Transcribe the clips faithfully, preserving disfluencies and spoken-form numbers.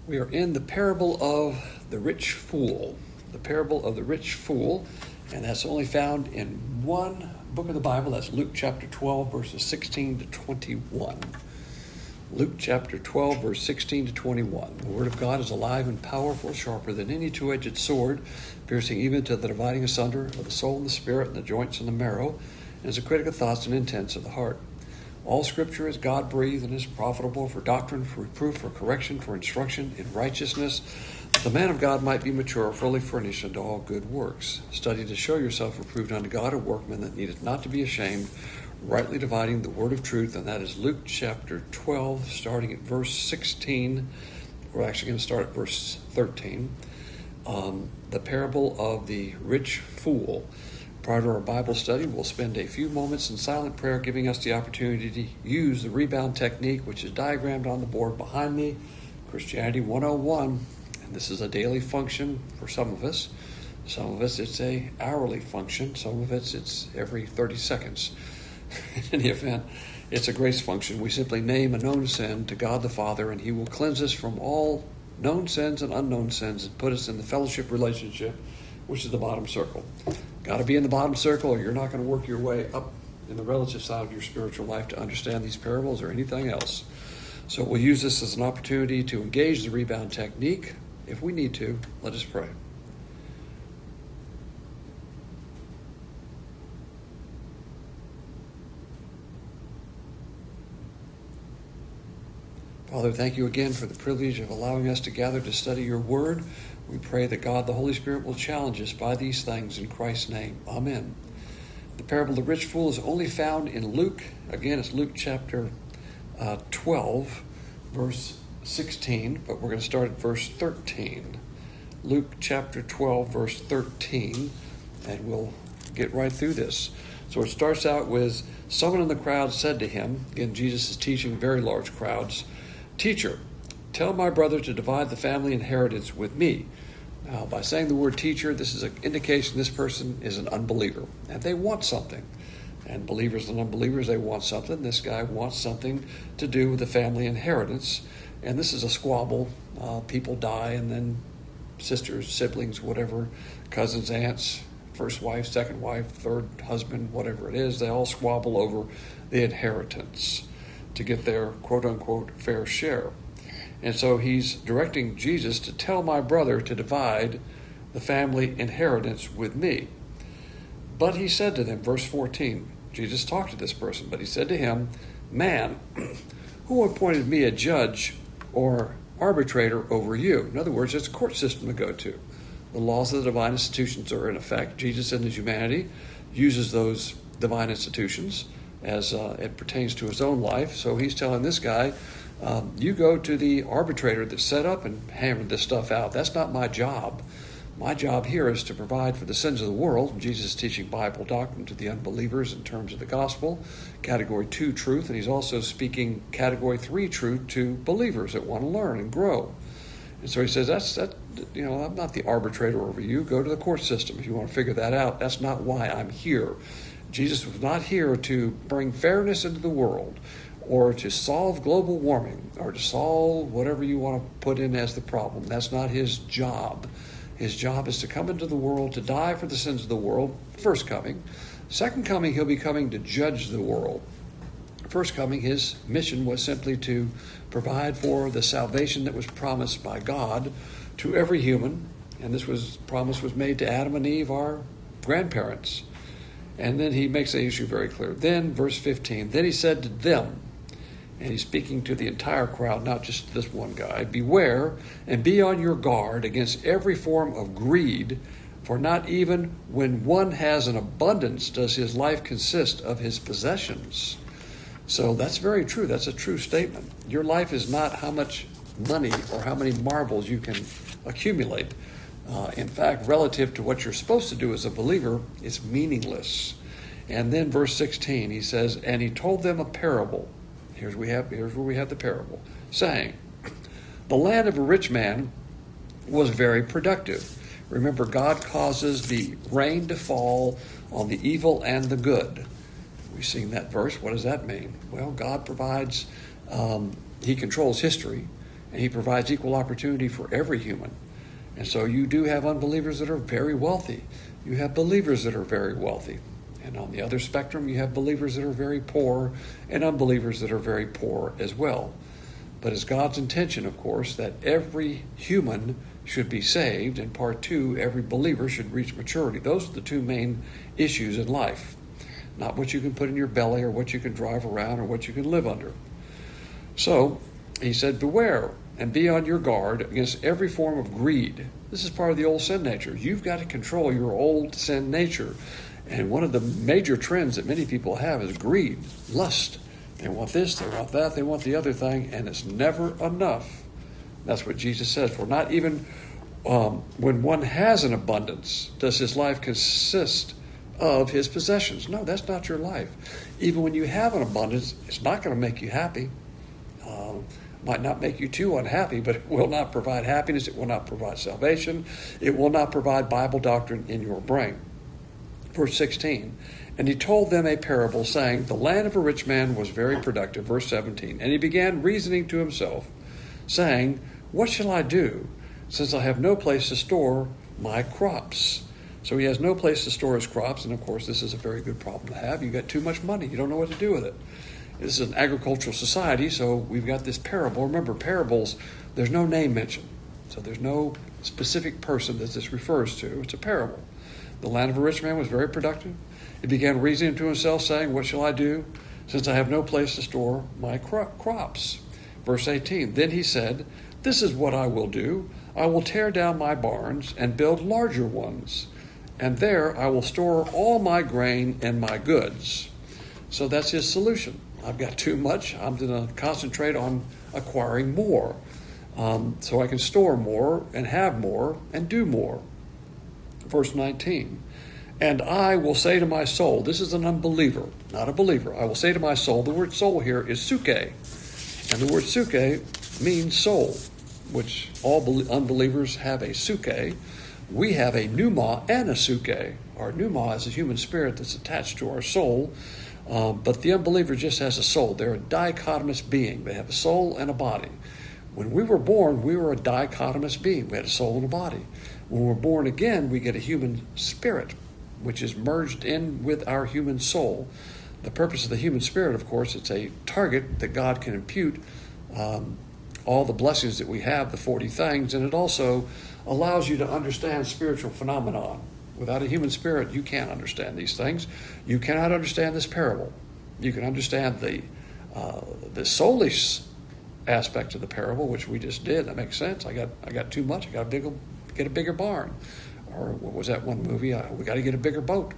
We are in the parable of the rich fool. The parable of the rich fool, and that's only found in one book of the Bible. That's Luke chapter twelve, verses sixteen to twenty-one. Luke chapter twelve, verse sixteen to twenty-one. The word of God is alive and powerful, sharper than any two-edged sword, piercing even to the dividing asunder of the soul and the spirit and the joints and the marrow, and is a critic of thoughts and intents of the heart. All Scripture is God-breathed and is profitable for doctrine, for reproof, for correction, for instruction in righteousness, that the man of God might be mature, fully furnished unto all good works. Study to show yourself approved unto God, a workman that needeth not to be ashamed, rightly dividing the word of truth. And that is Luke chapter twelve, starting at verse sixteen. We're actually going to start at verse thirteen. Um, the parable of the rich fool. Prior to our Bible study, we'll spend a few moments in silent prayer, giving us the opportunity to use the rebound technique, which is diagrammed on the board behind me, Christianity one oh one. And this is a daily function for some of us. Some of us, it's a hourly function. Some of us, it's every thirty seconds. In any event, it's a grace function. We simply name a known sin to God the Father, and He will cleanse us from all known sins and unknown sins and put us in the fellowship relationship, which is the bottom circle. Got to be in the bottom circle, or you're not going to work your way up in the relative side of your spiritual life to understand these parables or anything else. So we'll use this as an opportunity to engage the rebound technique. If we need to, let us pray. Father, thank you again for the privilege of allowing us to gather to study your word. We pray that God, the Holy Spirit, will challenge us by these things in Christ's name. Amen. The parable of the rich fool is only found in Luke. Again, it's Luke chapter uh, twelve, verse sixteen, but we're going to start at verse thirteen. Luke chapter twelve, verse thirteen, and we'll get right through this. So it starts out with, someone in the crowd said to him, again, Jesus is teaching very large crowds, "Teacher, tell my brother to divide the family inheritance with me." Now, by saying the word teacher, this is an indication this person is an unbeliever, and they want something. And believers and unbelievers, they want something. This guy wants something to do with the family inheritance, and this is a squabble. Uh, people die, and then sisters, siblings, whatever, cousins, aunts, first wife, second wife, third husband, whatever it is, they all squabble over the inheritance to get their quote-unquote fair share. And so he's directing Jesus to tell my brother to divide the family inheritance with me. But he said to them, verse fourteen, Jesus talked to this person, but he said to him, "Man, who appointed me a judge or arbitrator over you?" In other words, it's a court system to go to. The laws of the divine institutions are in effect. Jesus in his humanity uses those divine institutions as uh, it pertains to his own life. So he's telling this guy, um, you go to the arbitrator that's set up and hammered this stuff out. That's not my job. My job here is to provide for the sins of the world. Jesus is teaching Bible doctrine to the unbelievers in terms of the gospel, category two truth, and he's also speaking category three truth to believers that want to learn and grow. And so he says, that's that. You know, I'm not the arbitrator over you. Go to the court system if you want to figure that out. That's not why I'm here. Jesus was not here to bring fairness into the world or to solve global warming or to solve whatever you want to put in as the problem. That's not his job. His job is to come into the world to die for the sins of the world, first coming. Second coming, he'll be coming to judge the world. First coming, his mission was simply to provide for the salvation that was promised by God to every human. And this was promise was made to Adam and Eve, our grandparents. And then he makes the issue very clear. Then, verse fifteen, then he said to them, and he's speaking to the entire crowd, not just this one guy, "Beware and be on your guard against every form of greed, for not even when one has an abundance does his life consist of his possessions." So that's very true. That's a true statement. Your life is not how much money or how many marbles you can accumulate. Uh, in fact, relative to what you're supposed to do as a believer, it's meaningless. And then verse sixteen, he says, "And he told them a parable." Here's, we have, here's where we have the parable, saying, "The land of a rich man was very productive." Remember, God causes the rain to fall on the evil and the good. We've seen that verse. What does that mean? Well, God provides, um, he controls history. and he provides equal opportunity for every human. And so you do have unbelievers that are very wealthy. You have believers that are very wealthy. And on the other spectrum, you have believers that are very poor and unbelievers that are very poor as well. But it's God's intention, of course, that every human should be saved, and part two, every believer should reach maturity. Those are the two main issues in life. Not what you can put in your belly or what you can drive around or what you can live under. So he said, beware and be on your guard against every form of greed. This is part of the old sin nature. You've got to control your old sin nature. And one of the major trends that many people have is greed, lust. They want this, they want that, they want the other thing, and it's never enough. That's what Jesus says. For not even um, when one has an abundance does his life consist of his possessions. No, that's not your life. Even when you have an abundance, it's not going to make you happy. Um, might not make you too unhappy, but it will not provide happiness. It will not provide salvation. It will not provide Bible doctrine in your brain. Verse sixteen, and he told them a parable, saying, the land of a rich man was very productive. Verse seventeen, and he began reasoning to himself, saying, what shall I do, since I have no place to store my crops? So he has no place to store his crops, and of course this is a very good problem to have. You've got too much money. You don't know what to do with it. This is an agricultural society, so we've got this parable. Remember, parables, there's no name mentioned. So there's no specific person that this refers to. It's a parable. The land of a rich man was very productive. He began reasoning to himself, saying, what shall I do, since I have no place to store my cro- crops? Verse eighteen, then he said, this is what I will do. I will tear down my barns and build larger ones, and there I will store all my grain and my goods. So that's his solution. I've got too much. I'm going to concentrate on acquiring more, um, so I can store more and have more and do more. Verse nineteen, and I will say to my soul, this is an unbeliever, not a believer. I will say to my soul, the word soul here is suke, and the word suke means soul, which all unbelievers have a suke. We have a pneuma and a suke. Our pneuma is a human spirit that's attached to our soul, um, but the unbeliever just has a soul. They're a dichotomous being. They have a soul and a body. When we were born, we were a dichotomous being. We had a soul and a body. When we're born again, we get a human spirit, which is merged in with our human soul. The purpose of the human spirit, of course, it's a target that God can impute um, all the blessings that we have, the forty things, and it also allows you to understand spiritual phenomenon. Without a human spirit, you can't understand these things. You cannot understand this parable. You can understand the uh, the soulish aspect of the parable, which we just did. That makes sense. I got I got too much. I got to big, get a bigger barn. Or what was that one movie? Uh, we got to get a bigger boat.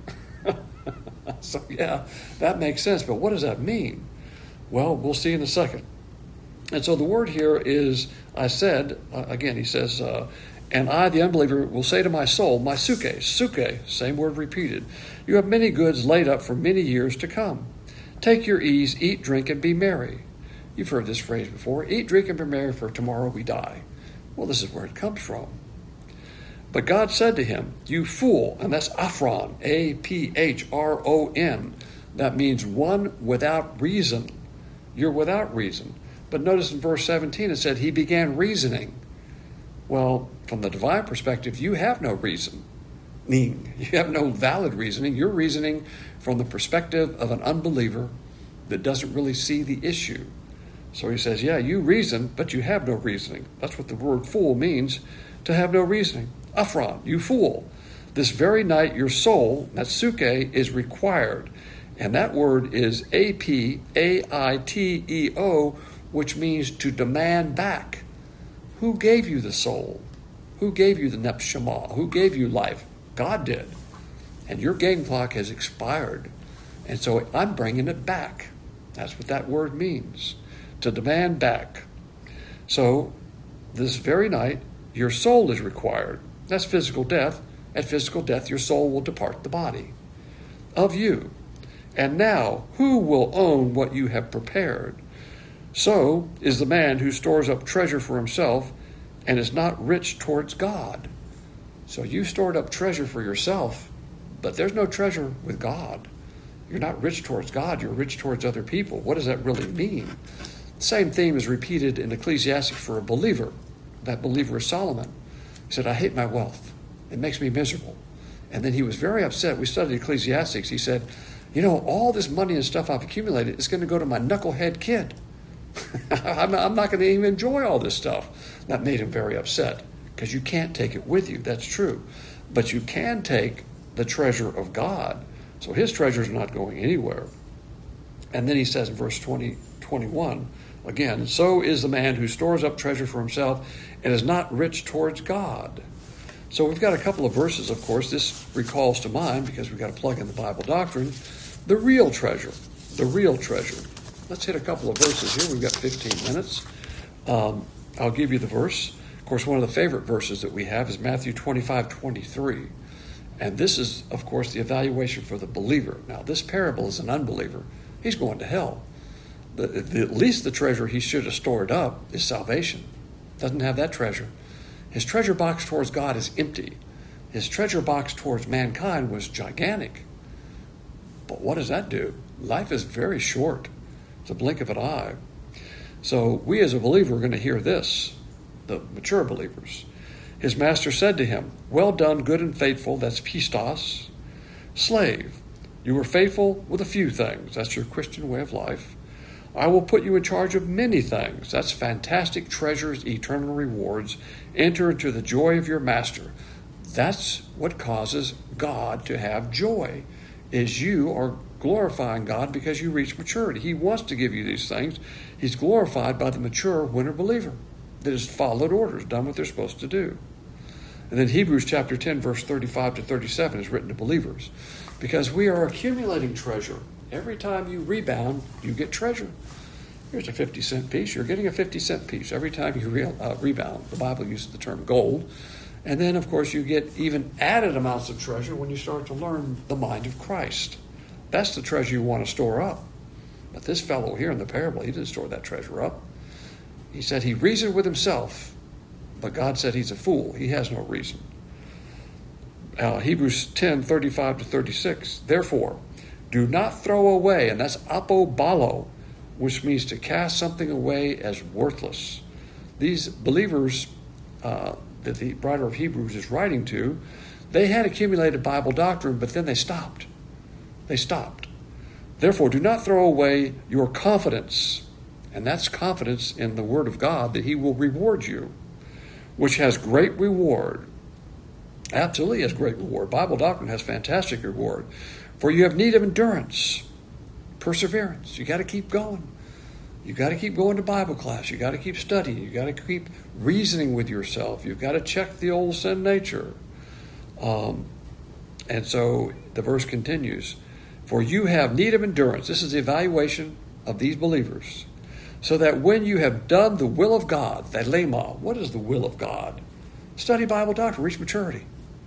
So yeah, that makes sense. But what does that mean? Well, we'll see in a second. And so the word here is, I said, uh, again, he says, uh, and I, the unbeliever, will say to my soul, my suke, suke, same word repeated, you have many goods laid up for many years to come. Take your ease, eat, drink, and be merry. You've heard this phrase before, eat, drink, and be merry, for tomorrow we die. Well, this is where it comes from. But God said to him, you fool, and that's Aphron, A P H R O N. That means one without reason. You're without reason. But notice in verse seventeen, it said he began reasoning. Well, from the divine perspective, you have no reason. You have no valid reasoning. You're reasoning from the perspective of an unbeliever that doesn't really see the issue. So he says, yeah, you reason, but you have no reasoning. That's what the word fool means, to have no reasoning. Aphron, you fool. This very night your soul, that suke, is required. And that word is A P A I T E O, which means to demand back. Who gave you the soul? Who gave you the nepshama? Who gave you life? God did. And your game clock has expired. And so I'm bringing it back. That's what that word means, to demand back. So this very night, your soul is required. That's physical death. At physical death, your soul will depart the body of you. And now, who will own what you have prepared? So is the man who stores up treasure for himself and is not rich towards God. So you stored up treasure for yourself, but there's no treasure with God. You're not rich towards God. You're rich towards other people. What does that really mean? Same theme is repeated in Ecclesiastes for a believer. That believer is Solomon. He said, I hate my wealth. It makes me miserable. And then he was very upset. We studied Ecclesiastes. He said, you know, all this money and stuff I've accumulated is going to go to my knucklehead kid. I'm not going to even enjoy all this stuff. That made him very upset because you can't take it with you. That's true. But you can take the treasure of God. So his treasure is not going anywhere. And then he says in verse twenty, twenty-one, again, so is the man who stores up treasure for himself and is not rich towards God. So we've got a couple of verses, of course. This recalls to mind, because we've got to plug in the Bible doctrine, the real treasure, the real treasure. Let's hit a couple of verses here. We've got fifteen minutes. Um, I'll give you the verse. Of course, one of the favorite verses that we have is Matthew twenty-five twenty-three. And this is, of course, the evaluation for the believer. Now, this parable is an unbeliever. He's going to hell. The, the, at least the treasure he should have stored up is salvation. Doesn't have that treasure. His treasure box towards God is empty. His treasure box towards mankind was gigantic. But what does that do? Life is very short. It's a blink of an eye. So we as a believer are going to hear this, the mature believers. His master said to him, well done, good and faithful, that's pistos, slave. You were faithful with a few things. That's your Christian way of life. I will put you in charge of many things. That's fantastic treasures, eternal rewards. Enter into the joy of your master. That's what causes God to have joy, is you are glorifying God because you reach maturity. He wants to give you these things. He's glorified by the mature winter believer that has followed orders, done what they're supposed to do. And then Hebrews chapter ten, verse thirty-five to thirty-seven is written to believers, because we are accumulating treasure. Every time you rebound, you get treasure. Here's a fifty cent piece. You're getting a fifty cent piece every time you re- uh, rebound. The Bible uses the term gold. And then, of course, you get even added amounts of treasure when you start to learn the mind of Christ. That's the treasure you want to store up. But this fellow here in the parable, he didn't store that treasure up. He said he reasoned with himself, but God said he's a fool. He has no reason. Uh, Hebrews ten, thirty-five to thirty-six. Therefore, do not throw away, and that's apobalo, which means to cast something away as worthless. These believers uh, that the writer of Hebrews is writing to, they had accumulated Bible doctrine, but then they stopped. They stopped. Therefore, do not throw away your confidence, and that's confidence in the Word of God that He will reward you, which has great reward. Absolutely has great reward. Bible doctrine has fantastic reward. For you have need of endurance, perseverance. You got to keep going. You got to keep going to Bible class. You got to keep studying. You got to keep reasoning with yourself. You've got to check the old sin nature. Um, and so the verse continues. For you have need of endurance. This is the evaluation of these believers. So that when you have done the will of God, thelema, what is the will of God? Study Bible doctrine, reach maturity.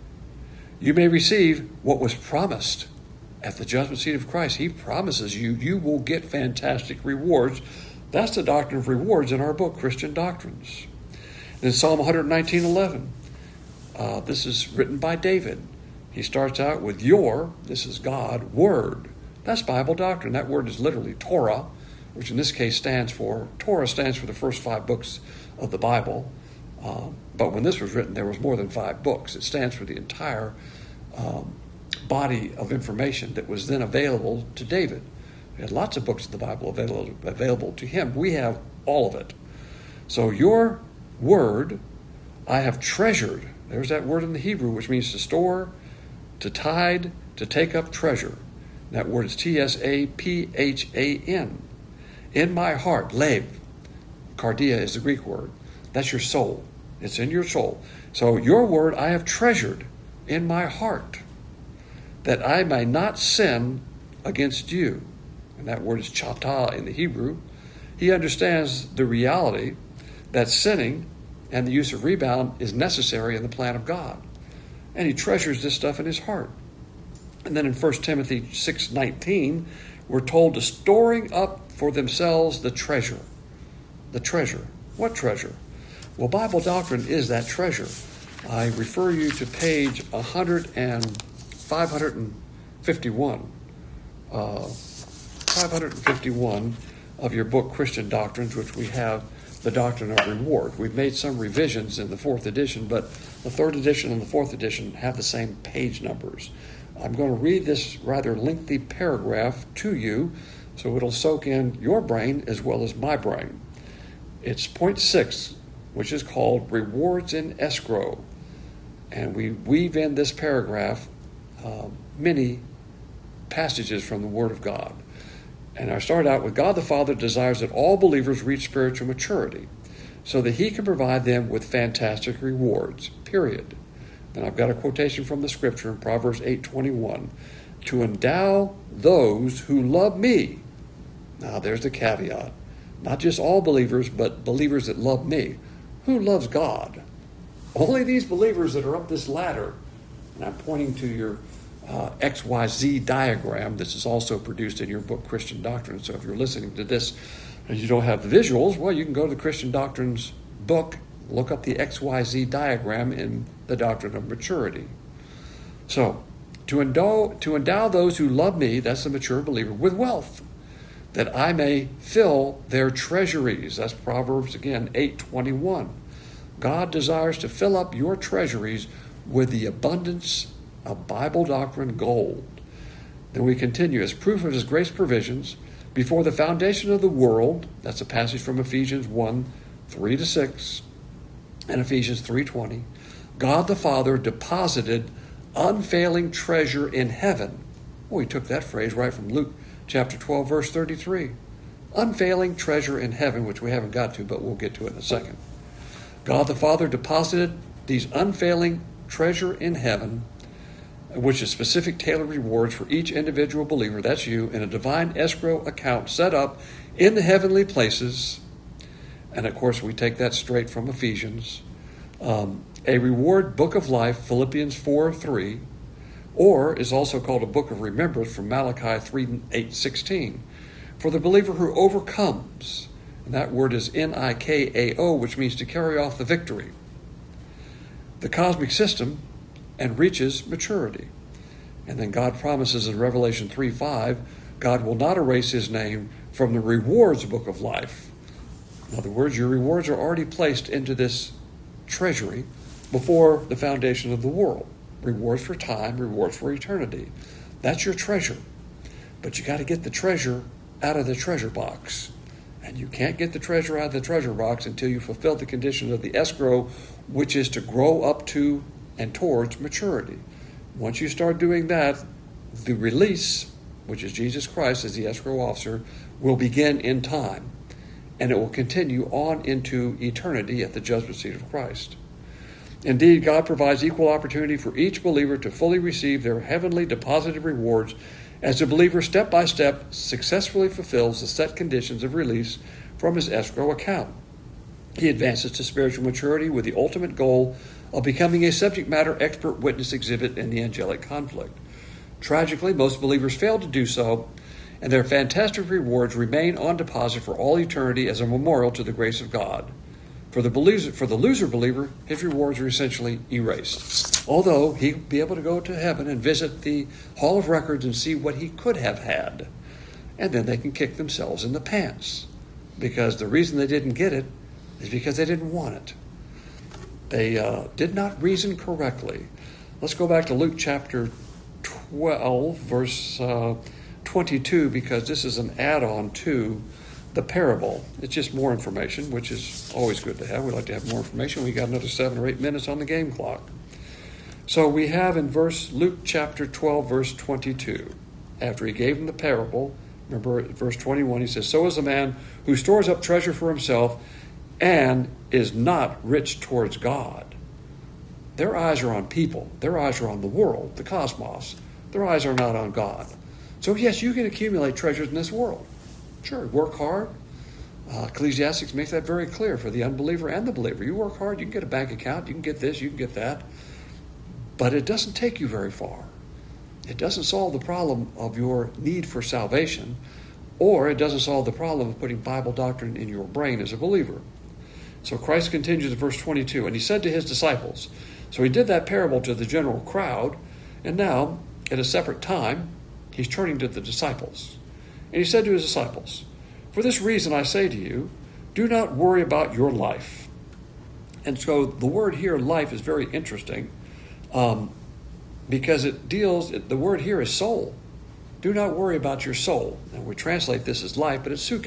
You may receive what was promised at the judgment seat of Christ. He promises you, you will get fantastic rewards. That's the doctrine of rewards in our book, Christian Doctrines. In Psalm one nineteen, eleven, uh, this is written by David. He starts out with your, this is God, word. That's Bible doctrine. That word is literally Torah, which in this case stands for, Torah stands for the first five books of the Bible. Um, but when this was written, there was more than five books. It stands for the entire um, body of information that was then available to David. He had lots of books of the Bible available, available to him. We have all of it. So your word I have treasured. There's that word in the Hebrew, which means to store, to tide, to take up treasure. That word is T S A P H A N. In my heart, lev. Cardia is the Greek word. That's your soul. It's in your soul. So your word I have treasured in my heart, that I may not sin against you. And that word is chata in the Hebrew. He understands the reality that sinning and the use of rebound is necessary in the plan of God. And he treasures this stuff in his heart. And then in First Timothy six nineteen, we're told to storing up for themselves the treasure. The treasure. What treasure? Well, Bible doctrine is that treasure. I refer you to page one hundred and five fifty-one. Uh, five fifty-one of your book, Christian Doctrines, which we have the Doctrine of Reward. We've made some revisions in the fourth edition, but the third edition and the fourth edition have the same page numbers. I'm going to read this rather lengthy paragraph to you so it'll soak in your brain as well as my brain. It's point six, which is called Rewards in Escrow. And we weave in this paragraph uh, many passages from the Word of God. And I start out with, God the Father desires that all believers reach spiritual maturity so that he can provide them with fantastic rewards, period. And I've got a quotation from the scripture in Proverbs eight twenty-one, to endow those who love me. Now there's the caveat. Not just all believers, but believers that love me. Who loves God? Only these believers that are up this ladder. And I'm pointing to your uh, X Y Z diagram. This is also produced in your book, Christian Doctrines. So if you're listening to this and you don't have the visuals, well, you can go to the Christian Doctrines book, look up the X Y Z diagram in the Doctrine of Maturity. So, to endow, to endow those who love me, that's the mature believer, with wealth, that I may fill their treasuries. That's Proverbs, again, eight twenty-one. God desires to fill up your treasuries with the abundance of Bible doctrine gold. Then we continue, as proof of his grace provisions, before the foundation of the world, that's a passage from Ephesians one, three to six, and Ephesians three twenty, God the Father deposited unfailing treasure in heaven. Well, we took that phrase right from Luke chapter twelve, verse thirty-three. Unfailing treasure in heaven, which we haven't got to, but we'll get to it in a second. God the Father deposited these unfailing treasure in heaven, which is specific tailored rewards for each individual believer, that's you, in a divine escrow account set up in the heavenly places. And of course, we take that straight from Ephesians. Um, a reward book of life, Philippians four three, or is also called a book of remembrance from Malachi three eight sixteen. For the believer who overcomes, and that word is N I K A O, which means to carry off the victory, the cosmic system, and reaches maturity. And then God promises in Revelation three five, God will not erase his name from the rewards book of life. In other words, your rewards are already placed into this treasury before the foundation of the world. Rewards for time, rewards for eternity. That's your treasure. But you got to get the treasure out of the treasure box. And you can't get the treasure out of the treasure box until you fulfill the condition of the escrow, which is to grow up to and towards maturity. Once you start doing that, the release, which is Jesus Christ as the escrow officer, will begin in time. And it will continue on into eternity at the judgment seat of Christ. Indeed, God provides equal opportunity for each believer to fully receive their heavenly deposited rewards as the believer step by step successfully fulfills the set conditions of release from his escrow account. He advances to spiritual maturity with the ultimate goal of becoming a subject matter expert witness exhibit in the angelic conflict. Tragically, most believers fail to do so, and their fantastic rewards remain on deposit for all eternity as a memorial to the grace of God. For the, believer, for the loser believer, his rewards are essentially erased. Although he'll be able to go to heaven and visit the Hall of Records and see what he could have had. And then they can kick themselves in the pants. Because the reason they didn't get it is because they didn't want it. They uh, did not reason correctly. Let's go back to Luke chapter twelve, verse uh, twenty-two, because this is an add-on to the parable. It's just more information, which is always good to have. We like to have more information. We got another seven or eight minutes on the game clock. So we have in verse Luke chapter twelve, verse twenty-two, after he gave them the parable, remember at verse twenty-one, he says, "So is a man who stores up treasure for himself and is not rich towards God." Their eyes are on people. Their eyes are on the world, the cosmos. Their eyes are not on God. So yes, you can accumulate treasures in this world. Sure, work hard. Uh, Ecclesiastes makes that very clear for the unbeliever and the believer. You work hard, you can get a bank account, you can get this, you can get that. But it doesn't take you very far. It doesn't solve the problem of your need for salvation, or it doesn't solve the problem of putting Bible doctrine in your brain as a believer. So Christ continues in verse twenty-two, and he said to his disciples, so he did that parable to the general crowd, and now, at a separate time, he's turning to the disciples. And he said to his disciples, For this reason I say to you, do not worry about your life. And so the word here, life, is very interesting um, because it deals, the word here is soul. Do not worry about your soul. And we translate this as life, but it's suke.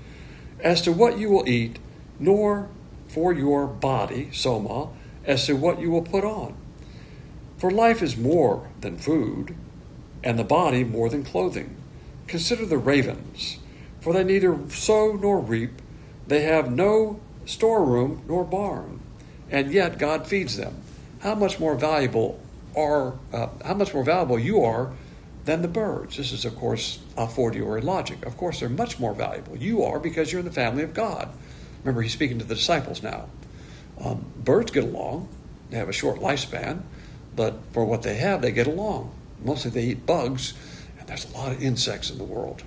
As to what you will eat, nor for your body, soma, as to what you will put on. For life is more than food, and the body more than clothing. Consider the ravens, for they neither sow nor reap, they have no storeroom nor barn, and yet God feeds them. How much more valuable are uh, how much more valuable you are than the birds? This is, of course, a fortiori logic. Of course, they're much more valuable. You are, because you're in the family of God. Remember, he's speaking to the disciples now. Um, birds get along. They have a short lifespan, but for what they have, they get along. Mostly they eat bugs, and there's a lot of insects in the world.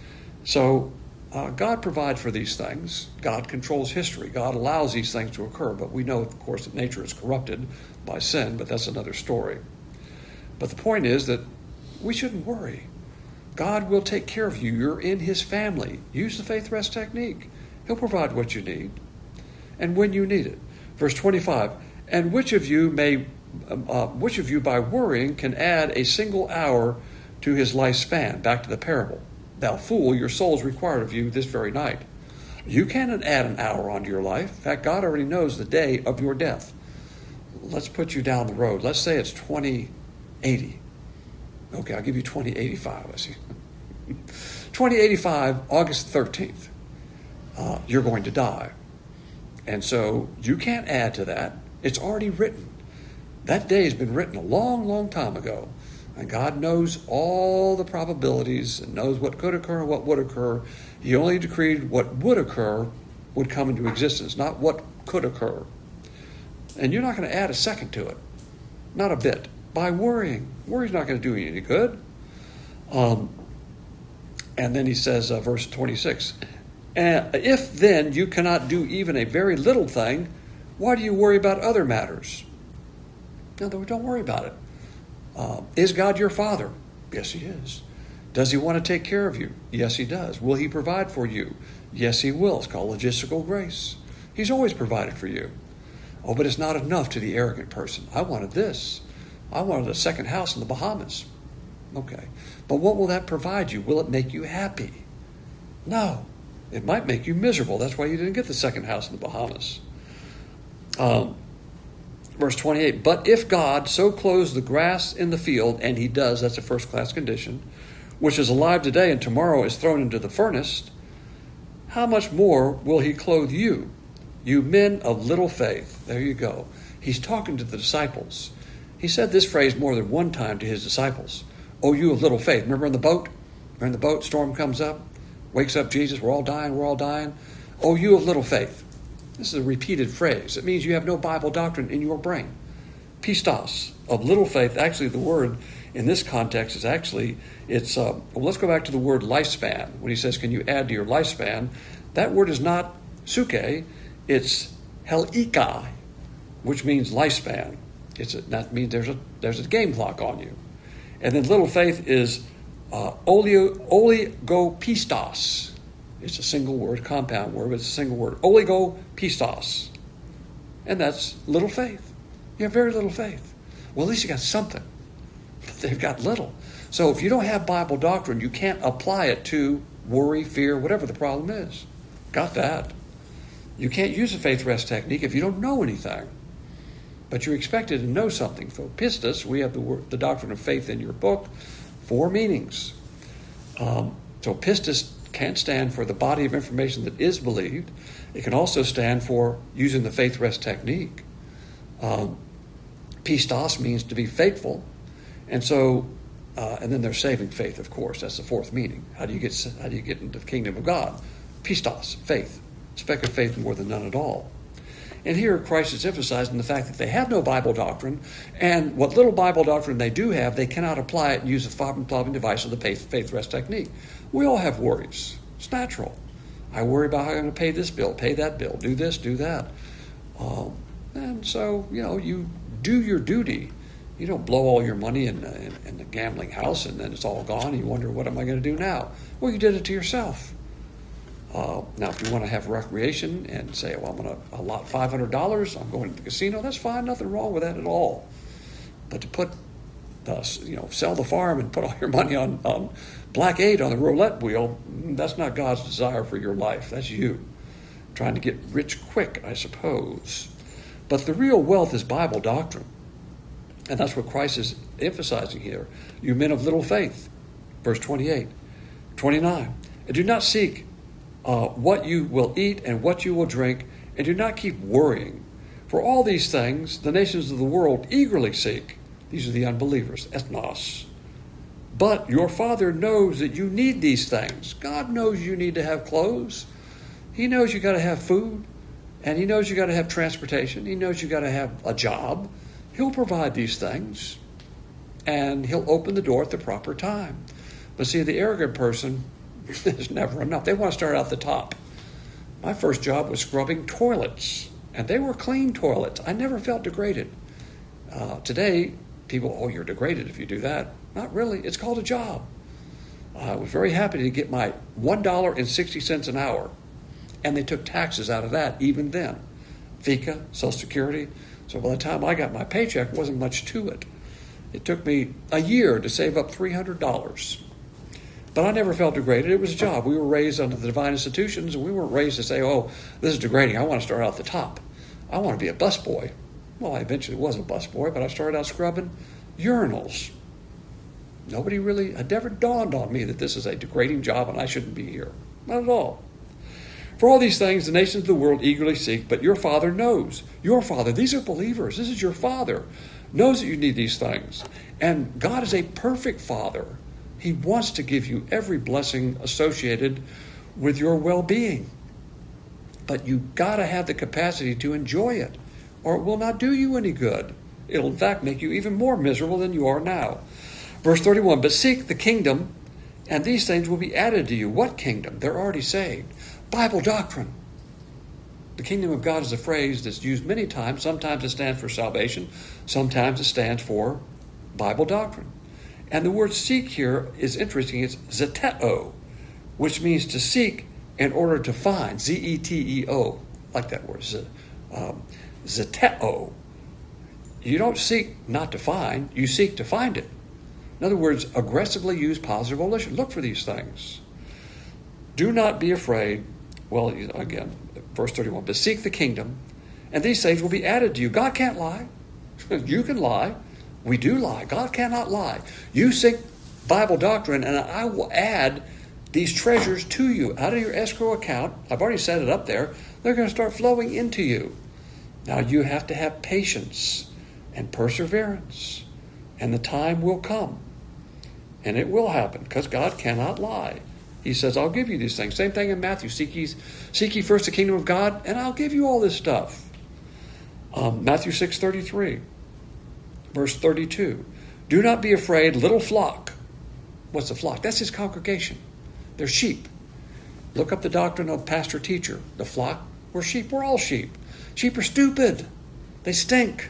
So uh, God provides for these things. God controls history. God allows these things to occur, but we know, of course, that nature is corrupted by sin, but that's another story. But the point is that we shouldn't worry. God will take care of you. You're in his family. Use the faith rest technique. He'll provide what you need and when you need it. Verse twenty-five, and which of you may, uh, which of you by worrying can add a single hour to his lifespan? Back to the parable. Thou fool, your soul is required of you this very night. You cannot add an hour onto your life. In fact, God already knows the day of your death. Let's put you down the road. Let's say it's twenty eighty. Okay, I'll give you twenty eighty-five. I see. twenty eighty-five, August thirteenth. Uh, you're going to die. And so you can't add to that. It's already written. That day has been written a long, long time ago. And God knows all the probabilities and knows what could occur and what would occur. He only decreed what would occur would come into existence, not what could occur. And you're not going to add a second to it. Not a bit. By worrying. Worry's not going to do you any good. Um, and then he says, uh, verse twenty-six, and if then you cannot do even a very little thing, why do you worry about other matters? In other words, don't worry about it. Uh, is God your Father? Yes, he is. Does he want to take care of you? Yes, he does. Will he provide for you? Yes, he will. It's called logistical grace. He's always provided for you. Oh, but it's not enough to the arrogant person. I wanted this. I wanted a second house in the Bahamas. Okay. But what will that provide you? Will it make you happy? No. It might make you miserable. That's why you didn't get the second house in the Bahamas. Um, verse twenty-eight, but if God so clothes the grass in the field, and he does, that's a first-class condition, which is alive today and tomorrow is thrown into the furnace, how much more will he clothe you, you men of little faith? There you go. He's talking to the disciples. He said this phrase more than one time to his disciples. Oh, you of little faith. Remember in the boat? Remember in the boat, storm comes up, wakes up Jesus, we're all dying, we're all dying. Oh, you of little faith. This is a repeated phrase. It means you have no Bible doctrine in your brain. Pistos, of little faith. Actually, the word in this context is actually, it's, uh, well, let's go back to the word lifespan. When he says, can you add to your lifespan? That word is not suke, it's helika, which means lifespan. It's a, that means there's a there's a game clock on you. And then little faith is uh, olio, oligopistos. It's a single word, compound word, but it's a single word. Oligopistos. And that's little faith. You have very little faith. Well, at least you got something. But they've got little. So if you don't have Bible doctrine, you can't apply it to worry, fear, whatever the problem is. Got that. You can't use a faith rest technique if you don't know anything. But you're expected to know something. For pistis, we have the, word, the doctrine of faith in your book, four meanings. Um, so pistis can stand for the body of information that is believed. It can also stand for using the faith rest technique. Um, pistos means to be faithful. And so, uh, and then there's saving faith, of course. That's the fourth meaning. How do you get, how do you get into the kingdom of God? Pistos, faith. Speck of faith more than none at all. And here Christ is emphasizing the fact that they have no Bible doctrine, and what little Bible doctrine they do have, they cannot apply it and use the problem-solving device of the faith, faith rest technique. We all have worries. It's natural. I worry about how I'm going to pay this bill, pay that bill, do this, do that. Um, and so, you know, you do your duty. You don't blow all your money in, in, in the gambling house and then it's all gone and you wonder, what am I going to do now? Well, you did it to yourself. Uh, now, if you want to have recreation and say, well, I'm going to allot five hundred dollars, I'm going to the casino, that's fine. Nothing wrong with that at all. But to put, uh, you know, sell the farm and put all your money on, on black eight on the roulette wheel, that's not God's desire for your life. That's you trying to get rich quick, I suppose. But the real wealth is Bible doctrine. And that's what Christ is emphasizing here. You men of little faith. Verse twenty-eight, twenty-nine. And do not seek uh, what you will eat and what you will drink, and do not keep worrying. For all these things the nations of the world eagerly seek. These are the unbelievers, ethnos. But your Father knows that you need these things. God knows you need to have clothes. He knows you got to have food. And He knows you got to have transportation. He knows you got to have a job. He'll provide these things. And He'll open the door at the proper time. But see, the arrogant person is never enough. They want to start out the top. My first job was scrubbing toilets. And they were clean toilets. I never felt degraded. Uh, today, people, oh, you're degraded if you do that. Not really. It's called a job. I was very happy to get my one dollar and sixty cents an hour. And they took taxes out of that even then. FICA, Social Security. So by the time I got my paycheck, there wasn't much to it. It took me a year to save up three hundred dollars. But I never felt degraded. It was a job. We were raised under the divine institutions, and we weren't raised to say, oh, this is degrading. I want to start out at the top. I want to be a busboy. Well, I eventually was a busboy, but I started out scrubbing urinals. Nobody really, it never dawned on me that this is a degrading job and I shouldn't be here. Not at all. For all these things, the nations of the world eagerly seek, but your Father knows. Your Father, these are believers. This is your Father. Knows that you need these things. And God is a perfect Father. He wants to give you every blessing associated with your well-being. But you've got to have the capacity to enjoy it, or it will not do you any good. It'll, in fact, make you even more miserable than you are now. Verse thirty-one, but seek the kingdom, and these things will be added to you. What kingdom? They're already saved. Bible doctrine. The kingdom of God is a phrase that's used many times. Sometimes it stands for salvation. Sometimes it stands for Bible doctrine. And the word seek here is interesting. It's zeteo, which means to seek in order to find. Z E T E O. I like that word. Um, zeteo. You don't seek not to find. You seek to find it. In other words, aggressively use positive volition. Look for these things. Do not be afraid. Well, again, verse thirty-one, but seek the kingdom, and these things will be added to you. God can't lie. You can lie. We do lie. God cannot lie. You seek Bible doctrine, and I will add these treasures to you out of your escrow account. I've already set it up there. They're going to start flowing into you. Now, you have to have patience and perseverance, and the time will come. And it will happen, because God cannot lie. He says, I'll give you these things. Same thing in Matthew. Seek ye, seek ye first the kingdom of God, and I'll give you all this stuff. Um, Matthew six thirty-three, verse thirty-two. Do not be afraid, little flock. What's a flock? That's his congregation. They're sheep. Look up the doctrine of pastor-teacher. The flock, we're sheep. We're all sheep. Sheep are stupid. They stink.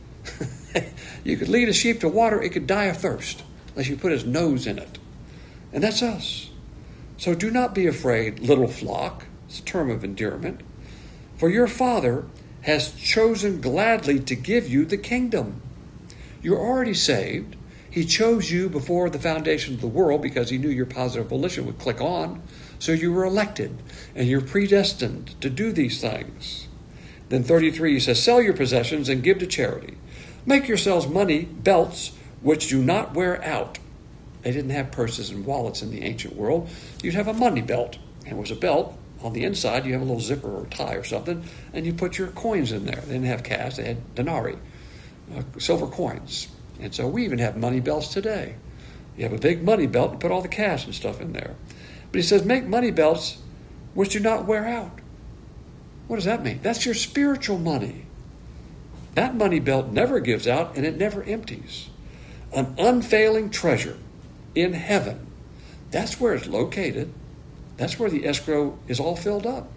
You could lead a sheep to water, it could die of thirst unless you put his nose in it. And that's us. So do not be afraid, little flock. It's a term of endearment. For your Father has chosen gladly to give you the kingdom. You're already saved. He chose you before the foundation of the world because he knew your positive volition would click on. So you were elected and you're predestined to do these things. Then thirty-three, he says, sell your possessions and give to charity. Make yourselves money belts which do not wear out. They didn't have purses and wallets in the ancient world. You'd have a money belt. And it was a belt. On the inside, you have a little zipper or tie or something, and you put your coins in there. They didn't have cash. They had denarii, uh, silver coins. And so we even have money belts today. You have a big money belt and put all the cash and stuff in there. But he says, make money belts which do not wear out. What does that mean? That's your spiritual money. That money belt never gives out, and it never empties. An unfailing treasure in heaven. That's where it's located. That's where the escrow is all filled up.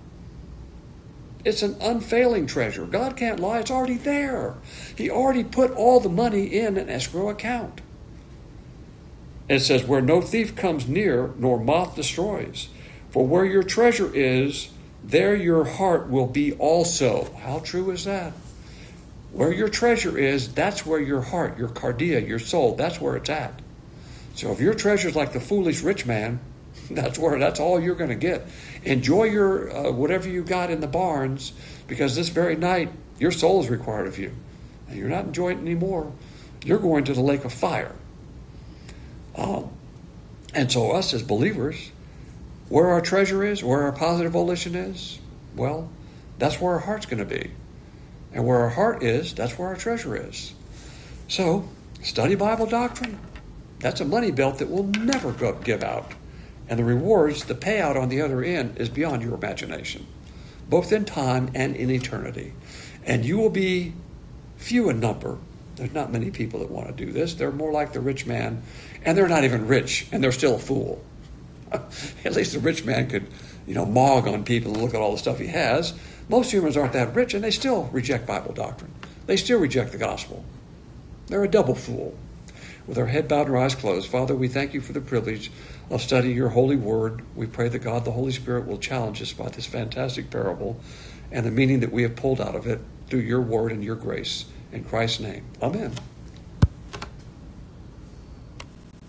It's an unfailing treasure. God can't lie. It's already there. He already put all the money in an escrow account. And it says, where no thief comes near, nor moth destroys. For where your treasure is, there your heart will be also. How true is that? Where your treasure is, that's where your heart, your cardia, your soul, that's where it's at. So if your treasure is like the foolish rich man, that's where that's all you're going to get. Enjoy your uh, whatever you got in the barns, because this very night your soul is required of you, and you're not enjoying it anymore. You're going to the lake of fire. Um, and so us as believers, where our treasure is, where our positive volition is, well, that's where our heart's going to be. And where our heart is, that's where our treasure is. So, study Bible doctrine. That's a money belt that will never go, give out. And the rewards, the payout on the other end is beyond your imagination, both in time and in eternity. And you will be few in number. There's not many people that want to do this. They're more like the rich man, and they're not even rich, and they're still a fool. At least the rich man could, you know, mog on people and look at all the stuff he has. Most humans aren't that rich, and they still reject Bible doctrine. They still reject the gospel. They're a double fool. With our head bowed and our eyes closed, Father, we thank you for the privilege of studying your holy word. We pray that God, the Holy Spirit, will challenge us by this fantastic parable and the meaning that we have pulled out of it through your word and your grace. In Christ's name, amen.